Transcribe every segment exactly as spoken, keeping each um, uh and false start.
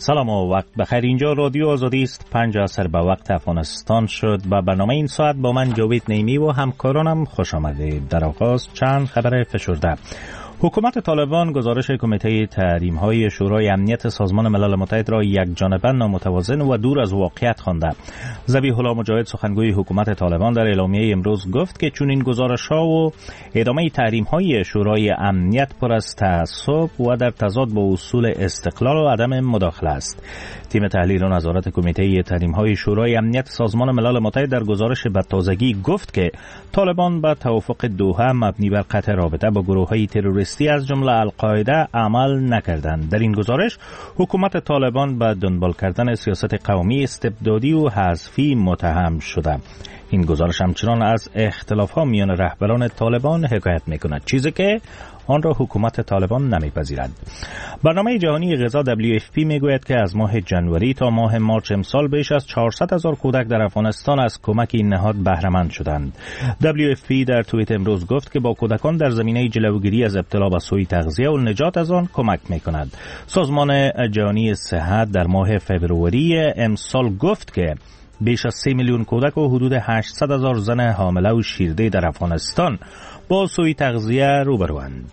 سلام و وقت بخیر. اینجا رادیو آزادی است. پنج عصر به وقت افغانستان شد و برنامه این ساعت با من جاوید نیمی و همکارانم خوش آمدید. در آغاز چند خبر فشرده. حکومت طالبان گزارش کمیته تحریم‌های شورای امنیت سازمان ملل متحد را یکجانبه نامتوازن و دور از واقعیت خوانده. ذبیح الله مجاهد سخنگوی حکومت طالبان در اعلامیه امروز گفت که چون این گزارش‌ها و ادامه تحریم‌های شورای امنیت پر از تعصب و در تضاد با اصول استقلال و عدم مداخله است. تیم تحلیل و نظارت کمیته تحریم‌های شورای امنیت سازمان ملل متحد در گزارش به تازگی گفت که طالبان با توافق دوحه مبنی بر قطع رابطه با گروه‌های تروریستی از جمله القاعده عمل نکردند. در این گزارش حکومت طالبان به دنبال کردن سیاست قومی استبدادی و حذفی متهم شده. این گزارش همچنان از اختلاف‌ها میان رهبران طالبان حکایت می‌کند، چیزی که آن را حکومت طالبان نمی‌پذیرد. برنامه جهانی غذا دبلیو اف پی میگوید که از ماه جنوری تا ماه مارچ امسال بیش از چهارصد هزار کودک در افغانستان از کمک این نهاد بهره مند شدند. دبلیو اف پی در توییت امروز گفت که با کودکان در زمینه جلوگیری از ابتلا به سوء تغذیه و نجات از آن کمک می‌کند. سازمان جهانی صحت در ماه فوریه امسال گفت که بیش از سه میلیون کودک و حدود هشتصد هزار زن حامله و شیرده در افغانستان با سوء تغذیه روبروند.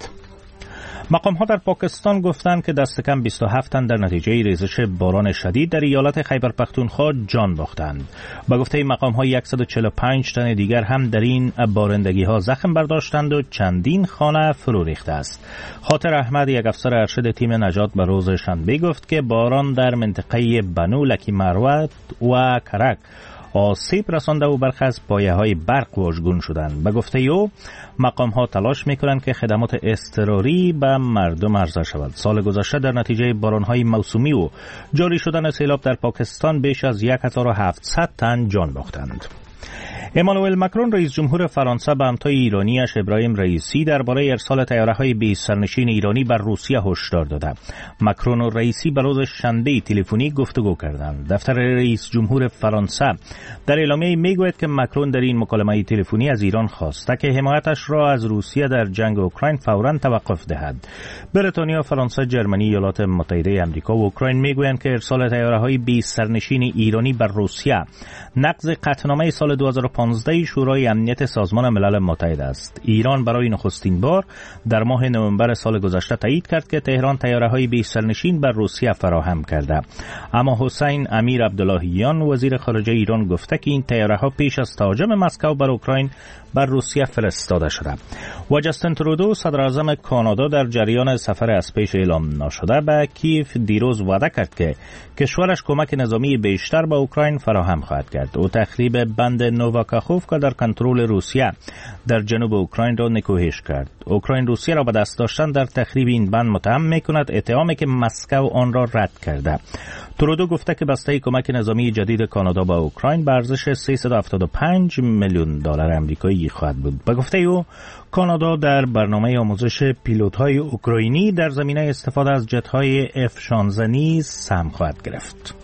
مقام ها در پاکستان گفتند که دست کم بیست و هفت تن در نتیجه ریزش باران شدید در ایالت خیبر پختونخوا جان باختند. با گفته مقام ها صد و چهل و پنج تن دیگر هم در این بارندگی ها زخم برداشتند و چندین خانه فرو ریخته است. خاطر احمد، یک افسر ارشد تیم نجات، به روز شنبه گفت که باران در منطقه بنو لکی مروت و کرک آسیب رسانده و برخی از پایه‌های برق واژگون شدند. به گفته او مقام ها تلاش می‌کنند که خدمات اضطراری به مردم عرضه شود. سال گذشته در نتیجه باران‌های موسومی و جاری شدن سیلاب در پاکستان بیش از هزار و هفتصد تن جان باختند. امانوئل مکرون رئیس جمهور فرانسه به همتای ایرانیش ابراهیم رئیسی درباره ارسال طیاره‌های بیست سرنشین ایرانی بر روسیه هشدار داده. مکرون و رئیسی به روز شنبه تلفنی گفتگو کردند. دفتر رئیس جمهور فرانسه در اعلامیه میگوید که مکرون در این مکالمه تلفنی از ایران خواسته که حمایتش را از روسیه در جنگ اوکراین فوراً توقف دهد. بریتانیا، فرانسه، جرمنی، ایالات متحده آمریکا و اوکراین میگویند که ارسال طیاره‌های بیست سرنشین ایرانی بر روسیه نقض قطعنامه سال دو هزار و پانزده شورای امنیت سازمان ملل متحد است. ایران برای نخستین بار در ماه نوامبر سال گذشته تایید کرد که تهران طیاره‌های بیست سرنشین بر روسیه فراهم کرده. اما حسین امیر عبداللهیان وزیر خارجه ایران گفته که این طیاره‌ها پیش از تهاجم مسکو بر اوکراین بر روسیه فرستاده شده. و جاستین ترودو صدر اعظم کانادا در جریان سفر از پیش اعلام نشده به کیف دیروز وعده کرد که کشورش کمک نظامی بیشتر به اوکراین فراهم خواهد کرد. او تخریب بند نوواکاخوفکا در کنترل روسیه در جنوب اوکراین را نکوهش کرد. اوکراین روسیه را به دست داشتن در تخریب این بند متهم می‌کند، اتهامی که مسکو آن را رد کرده. ترودو گفته که بسته کمک نظامی جدید کانادا به اوکراین به ارزش سیصد و هفتاد و پنج میلیون دلار آمریکایی خواهد بود. به گفته او کانادا در برنامه آموزش پیلوت‌های اوکراینی در زمینه استفاده از جت‌های اف شانزده نیز سهم خواهد گرفت.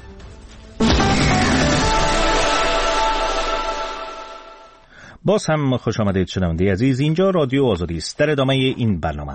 باز هم خوش آمدید شنونده عزیز. اینجا رادیو آزادی است. در ادامه این برنامه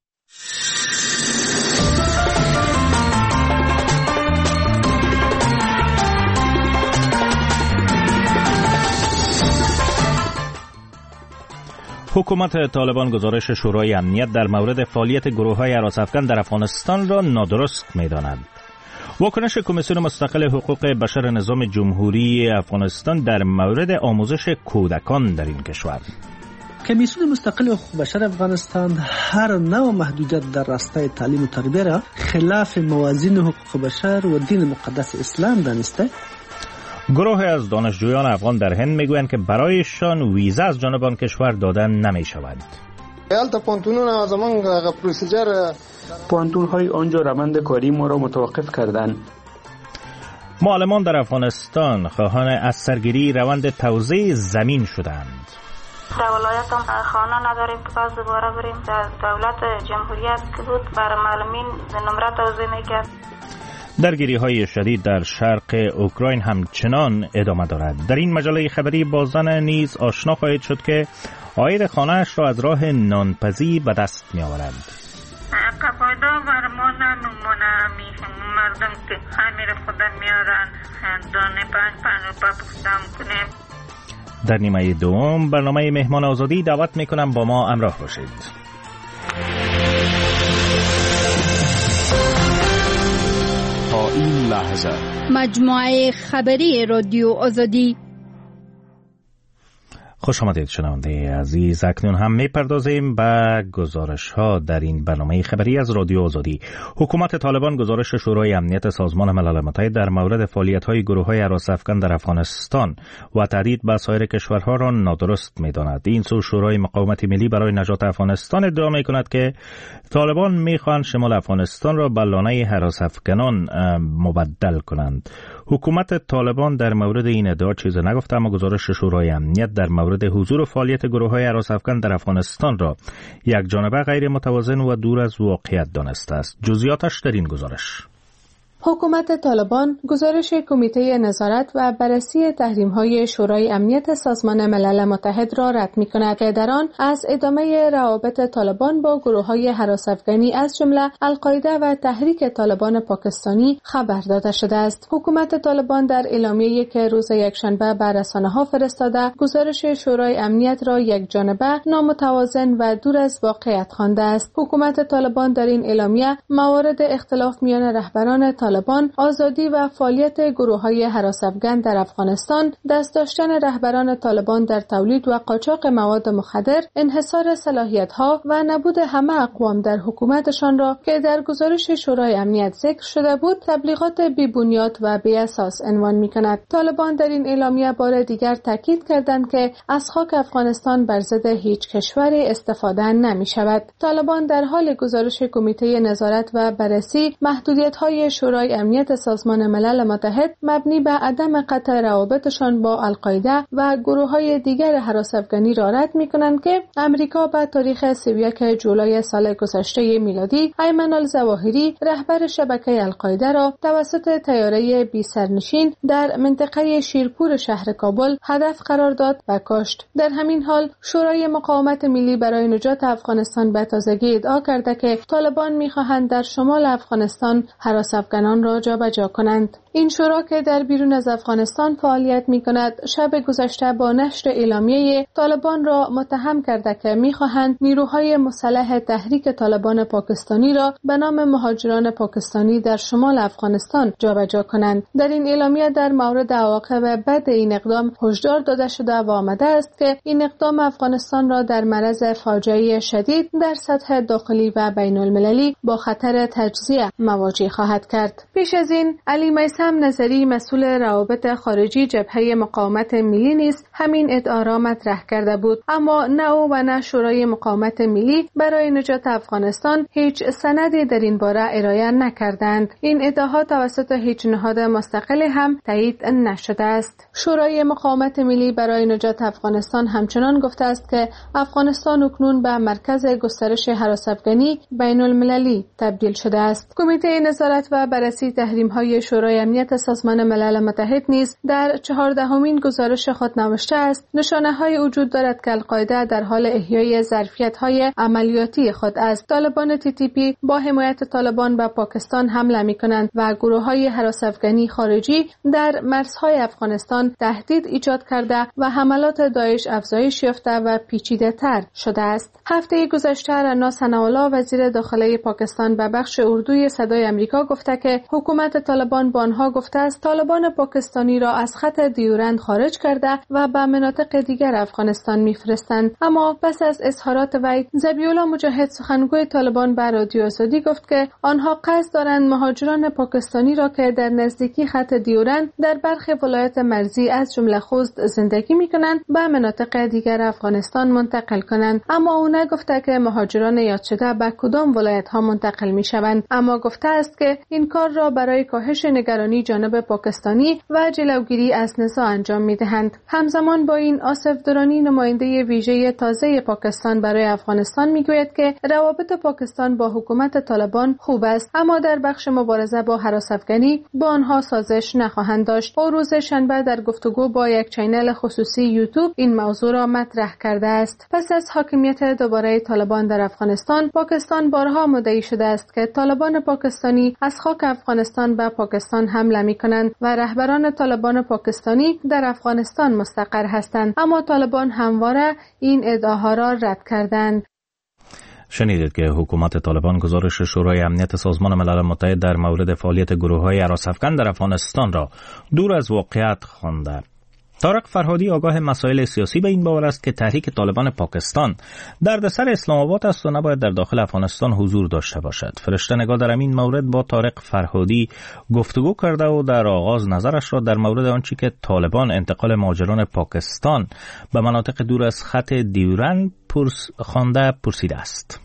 حکومت طالبان گزارش شورای امنیت در مورد فعالیت گروه‌های هراس‌افکن در افغانستان را نادرست می‌داند. واکنش کمیسیون مستقل حقوق بشر نظام جمهوری افغانستان در مورد آموزش کودکان در این کشور. کمیسیون مستقل حقوق بشر افغانستان هر نوع محدودیت در راستای تعلیم و تربیت را خلاف موازین حقوق بشر و دین مقدس اسلام دانسته. گروه از دانشجویان افغان در هند میگویند که برایشان ویزا از جانب آن کشور دادن نمی شود. البته پانتونون از زمان پروسیجر پانتون های آنجا روند کاری ما را متوقف کردند. معلمان در افغانستان خواهان از سرگیری روند توزیع زمین شدند. در ولایت هم خانه نداریم که پس دوباره بریم. در دولت جمهوریت که بود برای معلمین نمره توزیع میکرد. درگیری های شدید در شرق اوکراین همچنان ادامه دارد. در این مجله خبری با زن نیز آشنا خواهید شد که عاید خانه‌اش را از راه نانپزی به دست می آورد. قبایدا برمان نمونه میشن مرد گفتم که همین خودم میارن دانه پنج پنج روپا پختم کنیم. در نیمه دوم برنامه مهمان آزادی دعوت میکنم با ما همراه باشید. تا این لحظه مجموعه خبری رادیو آزادی. خوش آمدید شنونده عزیز. اکنون هم میپردازیم به گزارش ها در این برنامه خبری از رادیو آزادی. حکومت طالبان گزارش شورای امنیت سازمان ملل متحد در مورد فعالیت های گروه های هراس افکن در افغانستان و تهدید به سایر کشورها را نادرست می‌داند. این سو شورای مقاومت ملی برای نجات افغانستان ادعا می‌کند که طالبان می‌خواهند شمال افغانستان را به لانه هراس افکنان مبدل کنند. حکومت طالبان در مورد این ادعا چیزی نگفته، اما گزارش شورای امنیت در مورد حضور و فعالیت گروه‌های هراس افکن در افغانستان را یک جانبه غیر متوازن و دور از واقعیت دانسته است. جزئیاتش در این گزارش. حکومت طالبان گزارش کمیته نظارت و بررسی تحریم‌های شورای امنیت سازمان ملل متحد را رد می‌کند که در آن از ادامه روابط طالبان با گروه‌های هراس افغانی از جمله القاعده و تحریک طالبان پاکستانی خبر داده شده است. حکومت طالبان در اعلامیه‌ای که روز یکشنبه به رسانه‌ها فرستاده، گزارش شورای امنیت را یک جانبه، نامتوازن و دور از واقعیت خوانده است. حکومت طالبان در این اعلامیه موارد اختلاف میان رهبران طالبان طالبان، آزادی و فعالیت گروه‌های هراس افغان در افغانستان، دست داشتن رهبران طالبان در تولید و قاچاق مواد مخدر، انحصار صلاحیت‌ها و نبود همه اقوام در حکومتشان را که در گزارش شورای امنیت ذکر شده بود، تبلیغات بی‌بنیاد و بی‌اساس عنوان می‌کند. طالبان در این اعلامیه بار دیگر تاکید کردند که از خاک افغانستان بر ضد هیچ کشوری استفاده نمی‌شود. طالبان در حال گزارش کمیته نظارت و بررسی محدودیت‌های شورای امنیت سازمان ملل متحد مبنی بر عدم قطع روابطشان با القاعده و گروه‌های دیگر هراس افغانی را رد می‌کنند که امریکا به تاریخ سی و یک جولای سال گذشته میلادی ایمن الظواهری رهبر شبکه القاعده را توسط طیاره بی سرنشین در منطقه شیرپور شهر کابل هدف قرار داد و کشت. در همین حال شورای مقاومت ملی برای نجات افغانستان به تازگی ادعا کرده که طالبان می‌خواهند در شمال افغانستان هراس افغانان را جابجا کنند. این شورا که در بیرون از افغانستان فعالیت می‌کند، شب گذشته با نشر اعلامیه طالبان را متهم کرده که می‌خواهند نیروهای مسلح تحریک طالبان پاکستانی را به نام مهاجران پاکستانی در شمال افغانستان جابجا کنند. در این اعلامیه در مورد عواقب بد این اقدام هشدار داده شده و آمده است که این اقدام افغانستان را در معرض فاجعه شدید در سطح داخلی و بین المللی با خطر تجزیه مواجه خواهد کرد. پیش از این علی میثم نظری مسئول روابط خارجی جبهه مقاومت ملی نیز همین ادعا را مطرح کرده بود، اما نه او و نه شورای مقاومت ملی برای نجات افغانستان هیچ سندی در این باره ارائه نکردند. این ادعاها توسط هیچ نهاد مستقل هم تایید نشده است. شورای مقاومت ملی برای نجات افغانستان همچنان گفته است که افغانستان اکنون به مرکز گسترش هراس افغانی بین المللی تبدیل شده است. کمیته نظارت و بررسی تحریم‌های شورای امنیت سازمان ملل متحد نیز در چهاردهمین گزارش خود نوشته است نشانه‌های وجود دارد که القاعده در حال احیای ظرفیت‌های عملیاتی خود است. طالبان تی تی پی با حمایت طالبان به پاکستان حمله می‌کنند و گروه‌های هراس افغانی خارجی در مرزهای افغانستان تهدید ایجاد کرده و حملات داعش افزایش یافته و پیچیده‌تر شده است. هفته گذشته رنا ثناءالله وزیر داخلی پاکستان به بخش اردوی صدای آمریکا گفته که حکومت طالبان با آنها گفته است طالبان پاکستانی را از خط دیورند خارج کرده و به مناطق دیگر افغانستان می‌فرستند. اما پس از اظهارات وی، ذبیح‌الله مجاهد سخنگوی طالبان به رادیو آزادی گفت که آنها قصد دارند مهاجران پاکستانی را که در نزدیکی خط دیورند در برخی ولایات مرزی از جمله خوست زندگی می‌کنند به مناطق دیگر افغانستان منتقل کنند. اما او نگفته که مهاجران یاد شده به کدام ولایت‌ها منتقل می‌شوند، اما گفته است که این کار را برای کاهش نگرانی طالبانی جانب پاکستانی و جلوگیری از نزاع انجام می‌دهند. همزمان با این آصف درانی نماینده ویژه تازه پاکستان برای افغانستان میگوید که روابط پاکستان با حکومت طالبان خوب است، اما در بخش مبارزه با هراس افغانی با آنها سازش نخواهند داشت. او روز شنبه در گفتگو با یک چینل خصوصی یوتیوب این موضوع را مطرح کرده است. پس از حاکمیت دوباره طالبان در افغانستان، پاکستان بارها مدعی شده است که طالبان پاکستانی از خاک افغانستان به پاکستان حمله می‌کنند و رهبران طالبان پاکستانی در افغانستان مستقر هستند، اما طالبان همواره این ادعاها را رد کردند. شنیدید که حکومت طالبان گزارش شورای امنیت سازمان ملل متحد در مورد فعالیت گروه‌های هراس افکن در افغانستان را دور از واقعیت خوانده. طارق فرهادی آگاه مسائل سیاسی به این باور است که تحریک طالبان پاکستان دردسر اسلام آباد است و نباید در داخل افغانستان حضور داشته باشد. فرشته نگاه در این مورد با طارق فرهادی گفتگو کرده و در آغاز نظرش را در مورد آنچه که طالبان انتقال مهاجران پاکستان به مناطق دور از خط دیورند پرس خوانده پرسیده است.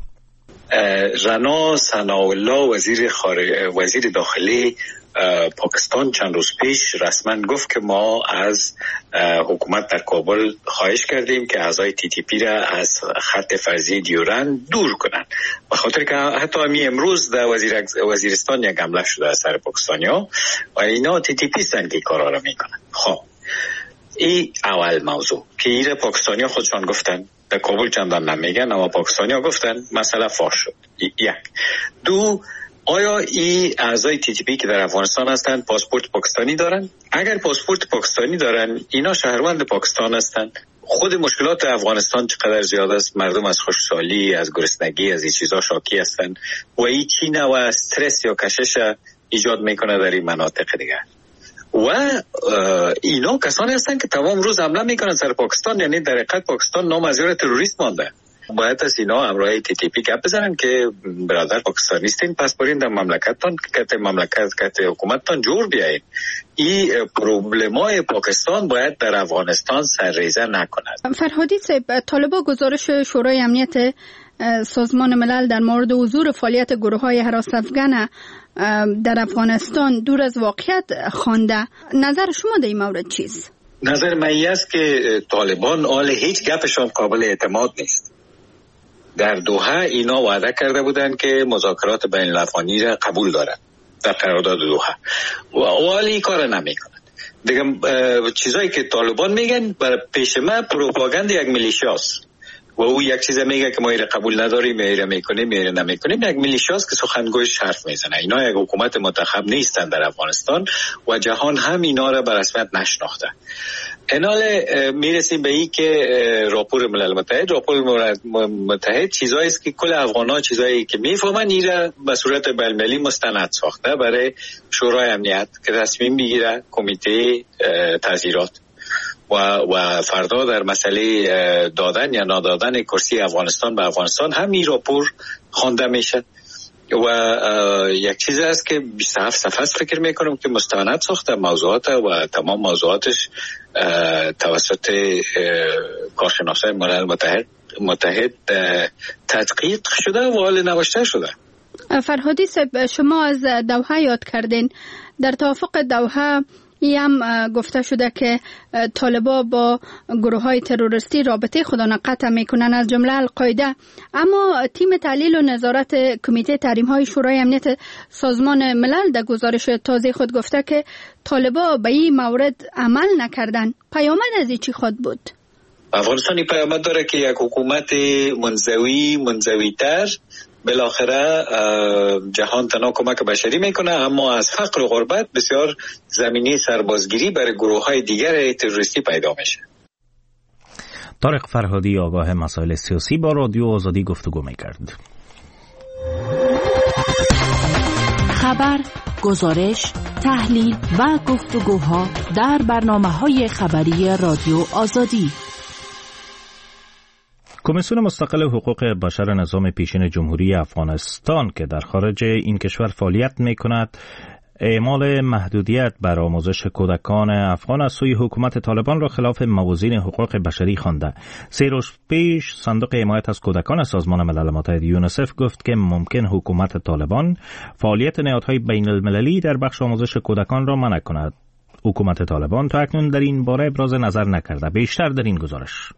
رنا ثناءالله وزیر خارج وزیر داخلی پاکستان چند روز پیش رسما گفت که ما از حکومت در کابل خواهش کردیم که اعضای تی تی پی را از خط فرضی دیورند دور کنند، به خاطر که حتی همین امروز در وزیر وزیرستان یک حمله شده از سر پاکستانیا و اینا تی تی پی هستند که کارا را میکنند. خب این اول موضوع که ایره پاکستانیا خودشان گفتن، در کابل چندان نمیگن اما پاکستانیا گفتن، مسئله فاش شد. یک. دو، آیا این اعضای تی تی پی که در افغانستان هستند پاسپورت پاکستانی دارن؟ اگر پاسپورت پاکستانی دارن، اینا شهروند پاکستان هستند. خود مشکلات افغانستان چقدر زیاد است، مردم از خشکسالی، از گرسنگی، از این چیزا شاکی هستند و این چی نوع استرس یا کشش ایجاد میکنه در این مناطق دیگه. و اینا کسانی هستند که تمام روز حمله میکنن سر پاکستان، یعنی در حقیقت پاکستان نامزیر تروریست مانده. باید از اینا همراه تی تی پی گپ بزنن که برادر پاکستانیستین، پس برین در مملکتتان که مملکت که حکومتتان جور بیایید. این پروبلمای پاکستان باید در افغانستان سرریزه نکند. فرهادی صاحب، طالبان گزارش شورای امنیت سازمان ملل در مورد حضور فعالیت گروه‌های هراس افغان در افغانستان دور از واقعیت خوانده. نظر شما در این مورد چیست؟ نظر من است که طالبان آل هیچ گپشان قابل اعتماد نیست. در دوحه اینا وعده کرده بودند که مذاکرات بین الافغانی را قبول دارند در قرارداد دوحه و اولی کار نمیکنند. دیگه چیزایی که طالبان میگن بر پیش من پروپاگاند یک میلیشیاست و او یک چیز میگه که ما ایره قبول نداریم، ایره میکنیم، ایره نمیکنیم. یک میلیشیاست که سخنگویش حرف میزنه. اینا یک حکومت منتخب نیستن در افغانستان و جهان هم اینا را به رسمیت نشناخته. انال میرسیم به این که راپور ملل متحد راپور متحد چیزایی است که کل افغان‌ها چیزایی که میفهمن ایره به صورت بین‌المللی مستند ساخته برای شورای امنیت که تصمیم میگیره کمیته تغییرات و و فردا در مسئله دادن یا نادادن کرسی افغانستان به افغانستان هم این راپور خوانده میشه و یک چیز است که بیست و هفت صفحه فکر میکنم که مستند ساخته موضوعات و تمام موضوعاتش توسط کارشناسای ملل متحد متحد تدقیق شده و حال نوشته شده. فرهادی صاحب، شما از دوحه یاد کردین. در توافق دوحه ای هم گفته شده که طالبان با گروه های تروریستی رابطه خودانه قطع میکنن، از جمله القاعده. اما تیم تحلیل و نظارت کمیته تحریم های شورای امنیت سازمان ملل در گزارش تازه خود گفته که طالبان به این مورد عمل نکردن. پیامد از این چی خود بود؟ افغانستانی پیامد داره که یک حکومت منزوی منزوی تر بالاخره جهان تنها کمک بشری میکنه، اما از فقر و غربت بسیار زمینه سربازگیری برای گروه های دیگر تروریستی پیدا میشه. طارق فرهادی آگاه مسائل سیاسی با رادیو آزادی گفتگو میکرد. خبر، گزارش، تحلیل و گفتگوها در برنامه‌های خبری رادیو آزادی. کمیسیون مستقل حقوق بشر نظام پیشین جمهوری افغانستان که در خارج این کشور فعالیت می‌کند اعمال محدودیت بر آموزش کودکان افغان از سوی حکومت طالبان را خلاف موازین حقوق بشری خوانده. سه روز پیش صندوق حمایت از کودکان سازمان ملل متحد یونیسف گفت که ممکن حکومت طالبان فعالیت نهادهای بین المللی در بخش آموزش کودکان را منع کند. حکومت طالبان تا اکنون در این باره ابراز نظر نکرده. بیشتر در این گزارش.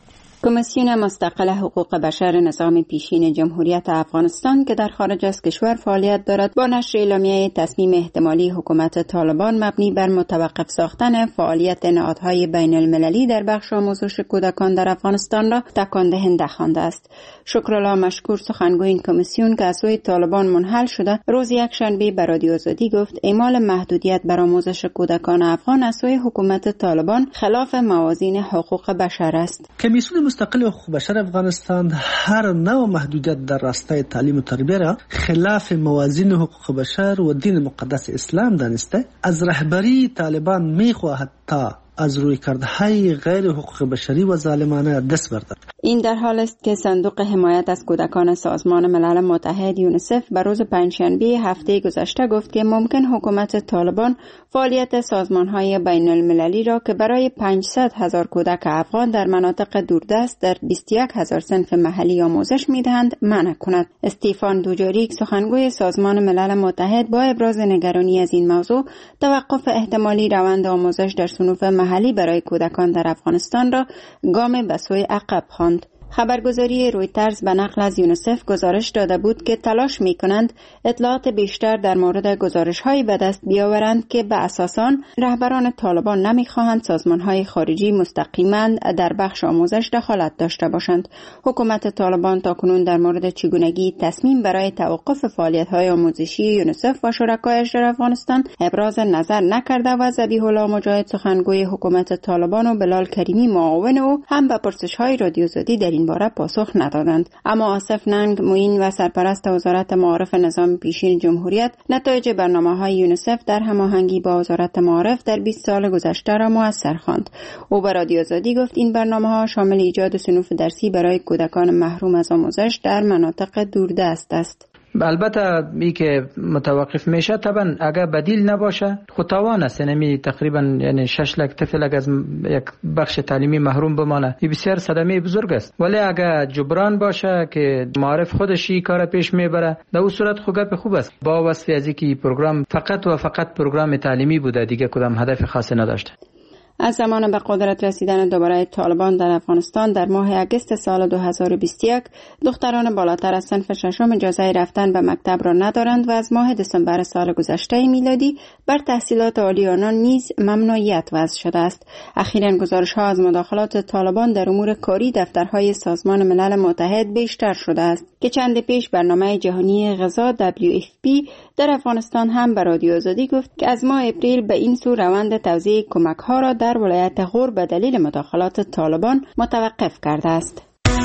کمیسیون مستقل حقوق بشر نظام پیشین جمهوریت افغانستان که در خارج از کشور فعالیت دارد با نشر اعلامیه تصمیم احتمالی حکومت طالبان مبنی بر متوقف ساختن فعالیت نهادهای بین المللی در بخش آموزش کودکان در افغانستان را تکان دهنده خوانده است. شکرالله مشکور سخنگوی این کمیسیون که از سوی طالبان منحل شده روز یکشنبه به رادیو آزادی گفت اعمال محدودیت بر آموزش کودکان افغان از سوی حکومت طالبان خلاف موازین حقوق بشر است. کمیسیون مستقل حقوق بشر افغانستان هر نوع محدودیت در راستای تعلیم و تربیت را خلاف موازین حقوق بشر و دین مقدس اسلام دانسته از رهبری طالبان میخواهد تا از روی کردهای غیر حقوق بشری و ظالمانه دست بردارد. این در حال است که صندوق حمایت از کودکان سازمان ملل متحد یونیسف بر روز پنجشنبه هفته گذشته گفت که ممکن حکومت طالبان فعالیت سازمانهای بین المللی را که برای پانصد هزار کودک افغان در مناطق دوردست در بیست و یک هزار صنف محلی آموزش میدهند منع کند. استیفان دوجاریک سخنگوی سازمان ملل متحد با ابراز نگرانی از این موضوع توقف احتمالی روند آموزش در صنوف محلی برای کودکان در افغانستان را گام به سوی عقب خواند. خبرگزاری رویترز به نقل از یونیسف گزارش داده بود که تلاش می کنند اطلاعات بیشتر در مورد گزارش هایی به دست بیاورند که به اساس آن رهبران طالبان نمی خواهند سازمان های خارجی مستقیما در بخش آموزش دخالت داشته باشند. حکومت طالبان تاکنون در مورد چگونگی تصمیم برای توقف فعالیت های آموزشی یونیسف و شرکایش در افغانستان ابراز نظر نکرده و ذبیح الله مجاهد سخنگوی حکومت طالبان و بلال کریمی معاون او هم به پرسش های رادیو آزادی در این باره پاسخ ندادند. اما آصف ننگ معین و سرپرست وزارت معارف نظام پیشین جمهوریت نتایج برنامه‌های یونیسف در هماهنگی با وزارت معارف در بیست سال گذشته را موثر خواند. او به رادیو آزادی گفت این برنامه‌ها شامل ایجاد صنوف درسی برای کودکان محروم از آموزش در مناطق دوردست است. البته ای که متوقف میشه طبعا اگر بدیل نباشه خود توان است، یعنی تقریبا یعنی شش لک طفل از یک بخش تعلیمی محروم بمانه این بسیار صدمه بزرگ است. ولی اگر جبران باشه که معارف خودش این کار پیش میبره در اون صورت خوب گپ خوب است. با وصف از اینکه پروگرام فقط و فقط پروگرام تعلیمی بوده دیگه کدام هدف خاصی نداشته. از زمان به قدرت رسیدن دوباره طالبان در افغانستان در ماه اگست سال دو هزار و بیست و یک دختران بالاتر از صنف ششم اجازه رفتن به مکتب را ندارند و از ماه دسامبر سال گذشته میلادی بر تحصیلات عالی آنان نیز ممنوعیت وضع شده است. اخیراً گزارش‌ها از مداخلات طالبان در امور کاری دفترهای سازمان ملل متحد بیشتر شده است که چند پیش برنامه جهانی غذا دبلیو اف پی در افغانستان هم به رادیو آزادی گفت که از ماه اپریل به این سو روند توزیع کمک‌ها را در ولایت غور به دلیل مداخلات طالبان متوقف کرده است.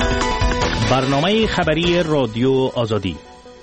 برنامه خبری رادیو آزادی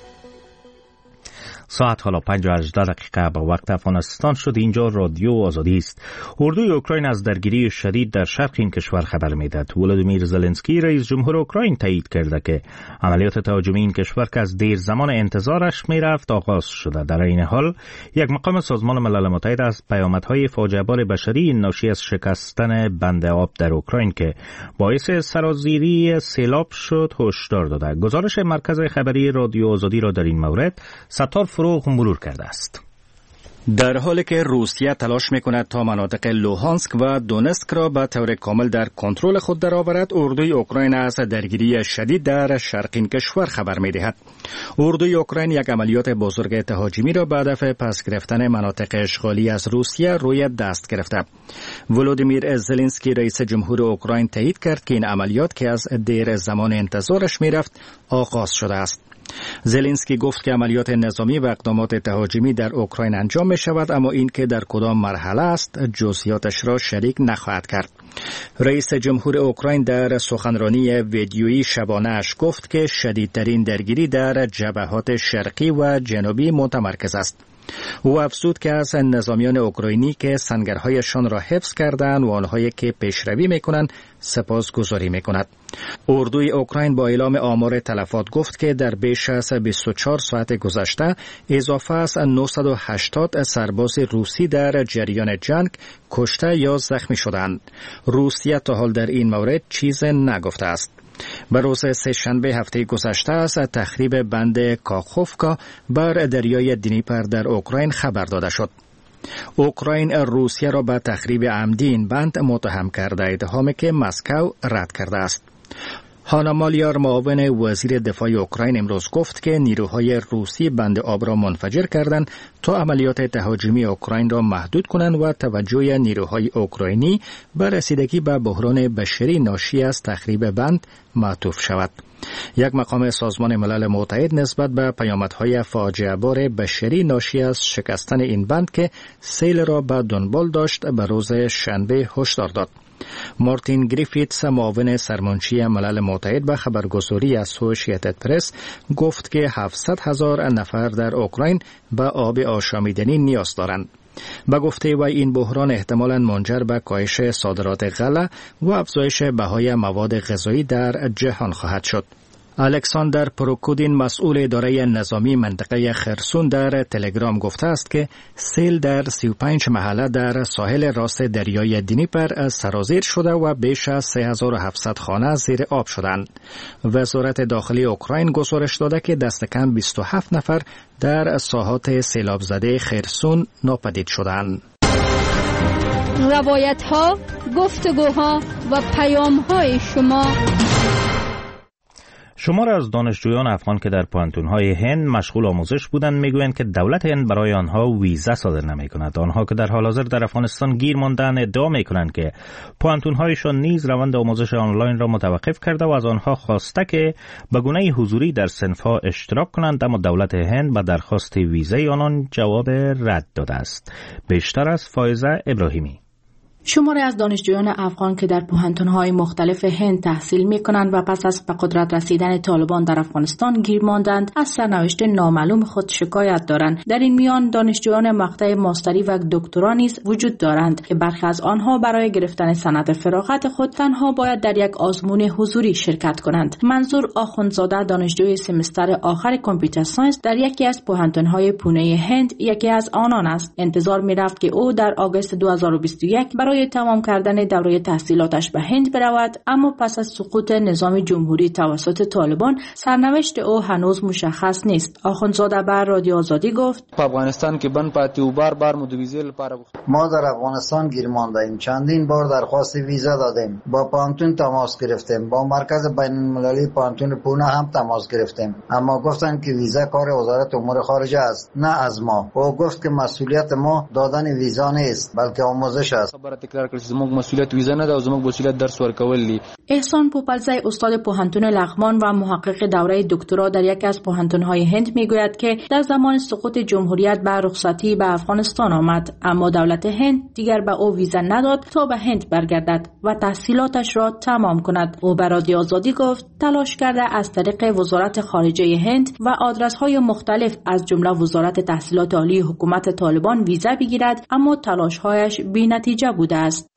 ساعت حالا پنج و هجده دقیقه به وقت افغانستان شد. اینجا رادیو آزادی است. اردوی اوکراین از درگیری شدید در شرق این کشور خبر میدهد. ولادیمیر زلنسکی رئیس جمهور اوکراین تایید کرده که عملیات تهاجمی این کشور که از دیر زمان انتظارش میرفت آغاز شده. در این حال یک مقام سازمان ملل متحد از پیامدهای فاجعه بار بشری ناشی از شکستن بند آب در اوکراین که باعث سرازیری سیلاب شد هشدار داده. گزارش مرکز خبری رادیو آزادی را در این مورد ستار فروغ مرور کرده است. در حالی که روسیه تلاش میکند تا مناطق لوهانسک و دونسک را به طور کامل در کنترل خود درآورد، اردوی اوکراین از درگیری شدید در شرق این کشور خبر میدهد. اردوی اوکراین یک عملیات بزرگ تهاجمی را به هدف پس گرفتن مناطق اشغالی از روسیه روی دست گرفته. ولادیمیر زلنسکی رئیس جمهور اوکراین تایید کرد که این عملیات که از دیر زمان انتظارش میرفت آغاز شده است. زلنسکی گفت که عملیات نظامی و اقدامات تهاجمی در اوکراین انجام می شود، اما این که در کدام مرحله است جزئیاتش را شریک نخواهد کرد. رئیس جمهور اوکراین در سخنرانی ویدیویی شبانه اش گفت که شدیدترین درگیری در جبهات شرقی و جنوبی متمرکز است. او افزود که از نظامیان اوکراینی که سنگرهایشان را حفظ کردند و آنهایی که پیشروی میکنند سپاسگزاری میکند. اردوی اوکراین با اعلام آمار تلفات گفت که در بیش از بیست و چهار ساعت گذشته اضافه از نهصد و هشتاد سرباز روسی در جریان جنگ کشته یا زخمی شدند. روسیه تا حال در این مورد چیز نگفته است. بر روز سه‌شنبه هفته گذشته از تخریب بند کاخوفکا بر دریای دنیپر در اوکراین خبر داده شد. اوکراین روسیه را به تخریب عمدی این بند متهم کرده، اتهامی که مسکو رد کرده است. هانا مالیار معاون وزیر دفاع اوکراین امروز گفت که نیروهای روسی بند آب را منفجر کردند تا عملیات تهاجمی اوکراین را محدود کنند و توجه نیروهای اوکراینی به رسیدگی به بحران بشری ناشی از تخریب بند معطوف شود. یک مقام سازمان ملل متحد نسبت به پیامدهای فاجعه بار بشری ناشی از شکستن این بند که سیل را به دنبال داشت به روز شنبه هشدار داد. مارتین گریفیتس معاون سرمنشی ملل متحد به خبرگزاری اسوسییتد پرس گفت که هفتصد هزار نفر در اوکراین به آب آشامیدنی نیاز دارند. به گفته و این بحران احتمالاً منجر به کاهش صادرات غله و افزایش بهای مواد غذایی در جهان خواهد شد. الکساندر پروکودین مسئول اداره نظامی منطقه خرسون در تلگرام گفته است که سیل در سی و پنج محله در ساحل راست دریای دنیپر سرازیر شده و بیش از سه هزار و هفتصد خانه زیر آب شدند. وزارت داخلی اوکراین گزارش داده که دست کم بیست و هفت نفر در ساحات سیلاب زده خرسون ناپدید شدند. روایت ها، گفتگوها و پیام های شما شمار از دانشجویان افغان که در پوهنتون‌های هند مشغول آموزش بودند میگویند که دولت هند برای آنها ویزا صادر نمی‌کند. آنها که در حال حاضر در افغانستان گیر ماندند ادعا می‌کنند که پوهنتون‌هایشان نیز روند آموزش آنلاین را متوقف کرده و از آنها خواسته که به گونه حضوری در صنف‌ها اشتراک کنند، اما دولت هند به درخواست ویزای آنان جواب رد داده است. بیشتر از فائزه ابراهیمی. شماری از دانشجویان افغان که در پوهنتون‌های مختلف هند تحصیل می‌کنند و پس از به قدرت رسیدن طالبان در افغانستان گیر ماندند از سرنوشت نامعلوم خود شکایت دارند. در این میان دانشجویان مقطع ماستری و دکترا نیز وجود دارند که برخی از آنها برای گرفتن سند فراغت خود تنها باید در یک آزمون حضوری شرکت کنند. منظور آخوندزاده دانشجوی سمستر آخر کامپیوتر ساینس در یکی از پوهنتون‌های پونه هند یکی از آنان است. انتظار می‌رفت که او در آگوست دو هزار و بیست و یک برای تمام کردن دوره تحصیلاتش به هند برود، اما پس از سقوط نظام جمهوری توسط طالبان سرنوشت او هنوز مشخص نیست. آخوندزاده بر رادیو آزادی گفت: افغانستان که بن پاتی و بار بار مدویزه لپاره ما در افغانستان گیر مانده ایم. چندین بار درخواست ویزا دادیم، با پانتون تماس گرفتیم، با مرکز بین المللی پانتون پونه هم تماس گرفتیم، اما گفتن که ویزا کار وزارت امور خارجه است، نه از ما. او گفت که مسئولیت ما دادن ویزا نیست بلکه آموزش است. زموږ مسئولیت ویزا نه ده او زموږ مسئولیت درس ورکول دي. احسان پوپلزی استاد پوهنتون لغمان و محقق دوره دکترا در یکی از پوهنتون‌های هند میگوید که در زمان سقوط جمهوریت به رخصتی به افغانستان آمد، اما دولت هند دیگر به او ویزا نداد تا به هند برگردد و تحصیلاتش را تمام کند. او به رادیو آزادی گفت تلاش کرده از طریق وزارت خارجه هند و آدرس‌های مختلف از جمله وزارت تحصیلات عالی حکومت طالبان ویزا بگیرد، اما تلاش‌هایش بی‌نتیجه بوده است.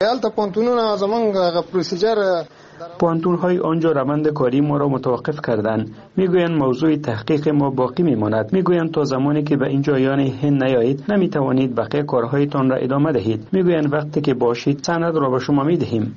پوهنتون های آنجا روند کاری ما را متوقف کردند. میگویند موضوع تحقیق ما باقی میماند. میگویند تا زمانی که به این جایان هند نیایید نمیتوانید بقیه کارهایتان را ادامه دهید. میگویند وقتی که باشید سند را به شما میدهیم.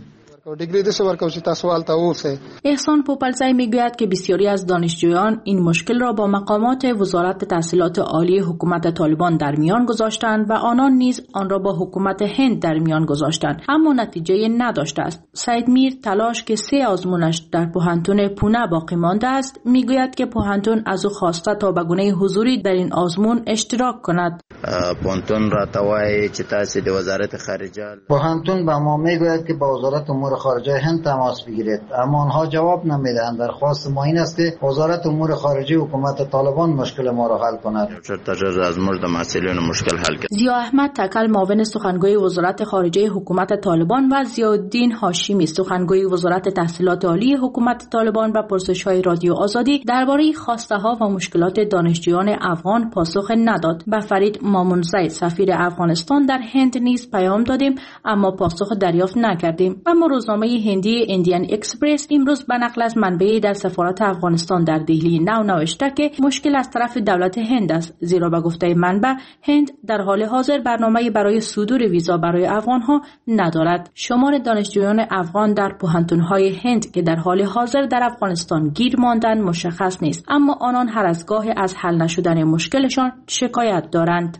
احسان پوپلزی میگوید که بسیاری از دانشجویان این مشکل را با مقامات وزارت تحصیلات عالی حکومت طالبان در میان گذاشتند و آنان نیز آن را با حکومت هند در میان گذاشتند، اما نتیجه نداشته است. سعید میر تلاش که سه آزمونش در پوهنتون پونه باقی مانده است میگوید که پوهنتون از او خواسته تا به گونه حضوری در این آزمون اشتراک کند. پوهنتون را توای چې تاسو د وزارت خارجه پوهنتون به ما میگوید که با وزارت امور خارجه هند تماس بگیرید، اما آنها جواب نمیدهند. درخواست ما این است که وزارت امور خارجه حکومت طالبان مشکل ما را حل کند. از مرد مسئولین مشکل حل کند. ضیا احمد تکل معاون سخنگوی وزارت خارجه حکومت طالبان و ضیاءالدین هاشمی سخنگوی وزارت تحصیلات عالی حکومت طالبان و پرسش‌های رادیو آزادی درباره خواسته‌ها و مشکلات دانشجویان افغان پاسخ نداد. به فرید مامونزی سفیر افغانستان در هند نیز پیام دادیم اما پاسخ دریافت نکردیم. اما روزنامه هندی ایندیان اکسپرس امروز به نقل از منبعی در سفارت افغانستان در دهلی نو نوشته که مشکل از طرف دولت هند است، زیرا به گفته منبع هند در حال حاضر برنامه برای صدور ویزا برای افغانها ندارد. شمار دانشجویان افغان در پوهنتون‌های هند که در حال حاضر در افغانستان گیر ماندند مشخص نیست، اما آنان هر از گاهی از حل نشدن مشکلشان شکایت دارند.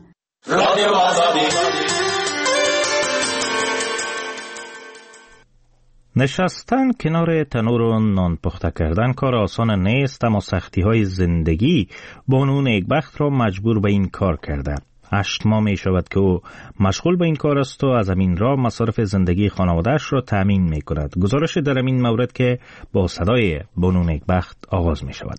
نشستن کنار تنور و نان پخته کردن کار آسان نیست، اما سختی های زندگی بانو نیکبخت را مجبور به این کار کرده. هشت ماه می شود که او مشغول به این کار است و از همین راه مصارف زندگی خانواده‌اش را تامین می کند. گزارش در این مورد که با صدای بانو نیکبخت آغاز می شود.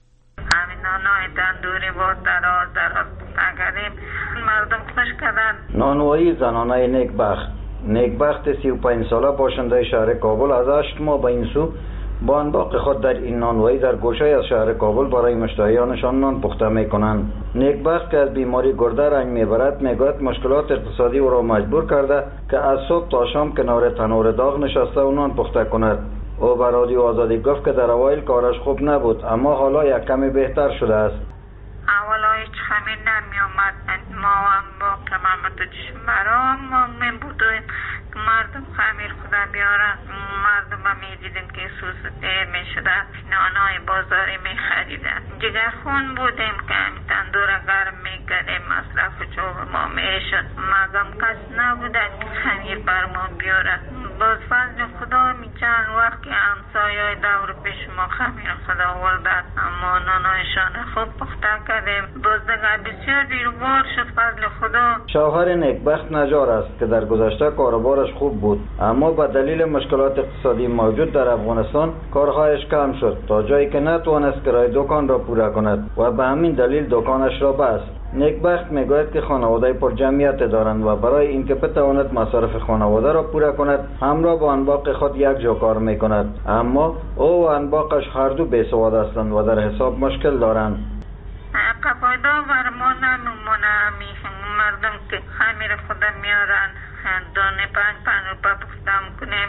همین نانای تندوری بود دراز دراز اگریم مردم خوش کردن. نانوایی زنانه نیکبخت نیکبخت سی و پنج ساله باشنده شهر کابل از هشت ماه به این سو با انباق خود در این نانوایی در گوشه از شهر کابل برای مشتریانشان نان پخته می کنند. نیکبخت که از بیماری گرده رنج میبرد میگوید مشکلات اقتصادی او را مجبور کرده که از صبح تا شام کنار تنور داغ نشسته و نان پخته کند. او به رادیو آزادی گفت که در اوایل کارش خوب نبود اما حالا یک کمی بهتر شده است. اولا هیچ خمیر نمی آمد، ما هم با قمامت چشمرا ما می بودیم که مردم خمیر خدا بیارن. مردم هم می دیدیم که سوز دیر می شده، نانای بازاری می خریدن. جگر خون بودیم که همین تندور گرم می کردیم، مصرف چوب ما می شد. مگم کس نبوده که خمیر بر ما بیاره. باز فضل خدا می چند وقت که همسایه دور پیش ما خمیر خدا ولدن، اما نانایشان خوب پخته کردیم. باز دیگر بسیار دیرگار شد فضل خدا. شوهر نیکبخت نجار است که در گذشته کاروبارش خوب بود، اما به دلیل مشکلات اقتصادی موجود در افغانستان کارهایش کم شد تا جایی که نتوانست کرایه دکان را پوره کند و به همین دلیل دکانش را بست. نیکبخت میگوید که خانواده پر جمعیت دارند و برای اینکه بتواند مصارف خانواده را پوره کند همراه با انباق خود یک جا کار میکند، اما او و انباقش هر دو بیسواد هستند و در حساب مشکل دارند. قفایده بر ما نمیمونه، مردم که خمیر خدا میارن دانه پنج پنج روپا پخته کنیم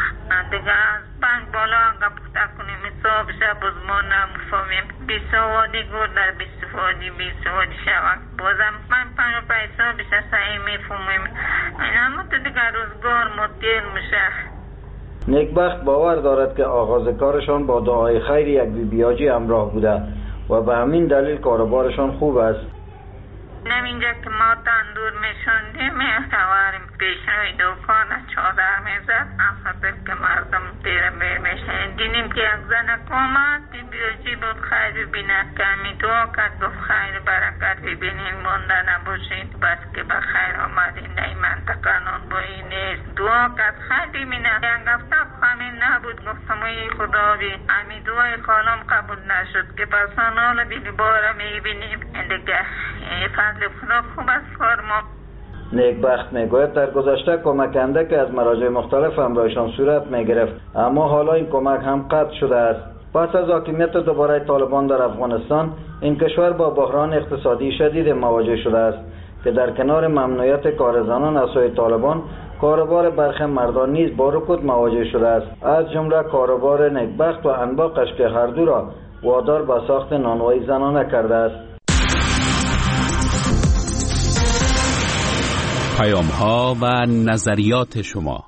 دیگه از پنج بالا انگه پخته کنیم حساب شب باز ما نمیفهمیم. بیسوادی گور در بیسوادی بیسوادی شود بازم پنج پنج روپا حساب شد صحیح میفهمیم. این همه تو دیگه روزگار مدیر میشه. نیکبخت باور دارد که آغاز کارشان با دعای خیر یک بی بیاجی همراه بوده و به همین دلیل کاروبارشان خوب است. نمینجا که ما تندور میشوندیم میتواریم پیش روی دوکان چادر میزد افضل که مردم دیر بیر میشه. دیدیم که یک زن کامد بی بیاجی بود خیر ببینه که همی دعا کرد گفت خیر برکت ببینین مونده نباشید بس که به خیر آمدین در این منطقه نان بایی نیست. دعا کرد خیر ببینه یک هفته همین نبود گفتم ای خدا بی همی دعای خالم قبول نشد که پسان حالا دیدی باره میبینیم دیگه فضل خدا خوب است فرما. نیکبخت میگوید در گذشته کمکنده که از مراجع مختلف همراهشان صورت میگرفت اما حالا این کمک هم قطع شده است. پس از حاکمیت دوباره طالبان در افغانستان این کشور با بحران اقتصادی شدید مواجه شده است که در کنار ممنوعیت کار زنان از سوی طالبان کاروبار برخی مردان نیز با رکود مواجه شده است، از جمله کاروبار نیکبخت و انباقش که هر دو را وادار به ساخت نانوایی زنانه کرده است. پیام ها و نظریات شما.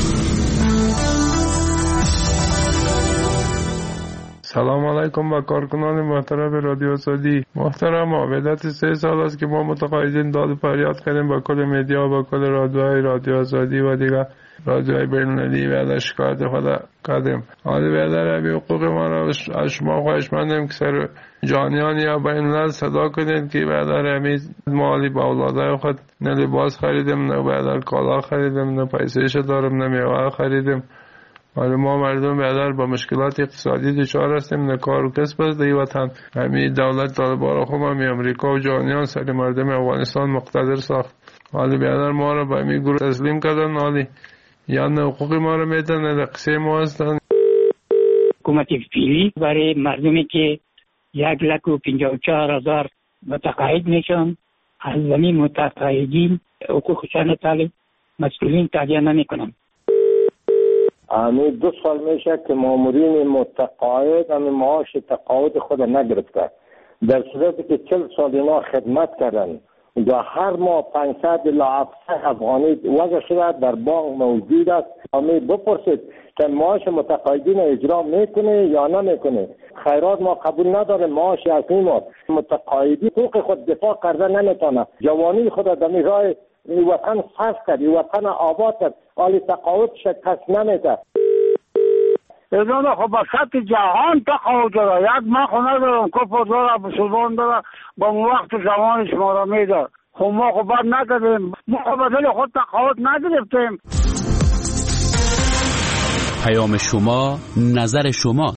سلام علیکم با کارکنان محترم رادیو آزادی. محترم مدت سه سال است که ما متقاعدین داد و فریاد کردیم با کل مدیا و با کل رادیوهای رادیو آزادی و دیگر رادیوهای بین‌المللی و در شکایت خود کردیم. حالی بیادر همی حقوق ما را از شما خواهش مندیم که سر جانیان یا بین‌الملل صدا کنید که بیادر همی مالی با اولاده خود نه لباس خریدیم نه بیادر کالا خریدیم نه پیسهش دارم نه میوه خریدیم. حالا ما مردم بیادر با مشکلات اقتصادی دچار هستیم، نه کار و کسب است در وطن. همین دولت طالبان خوب همی امریکا و جهانیان سر مردم افغانستان مقتدر ساخت. حالا بیادر ما را به همین گروه تسلیم کردن، حالی یا نه حقوق ما را میدن نه قصه ما هستن. حکومت فعلی برای مردمی که یک لک و پنجاه و چهار هزار متقاعد میشن از زمین متقاعدین حقوقشان طالب مسئولین تهیه نمی کنند. امی دو سال میشه که مامورین متقاعد امی معاش تقاعد خود نگرفته، در صورتی که چل سال اینا خدمت کردن و هر ماه پانصد الی هفتصد افغانی وضع شده در بانک موجود است. امی بپرسید که معاش متقاعدین اجرا میکنه یا نمیکنه. خیرات ما قبول نداره، معاش اصلی ما متقاعدی حقوق خود دفاع کرده نمیتونه، جوانی خود در راه وطن صرف کرد، وطن آباد کرد، حالی تقاعد شکست نمیده. اینا خب با سطح جهان تقاعد داره، یک ما خونه دارم کفر داره بسودان داره با وقت زمان شما را میده. خب ما خب بر نداریم، ما خب بدل خود تقاعد نگرفتیم. پیام شما، نظر شما.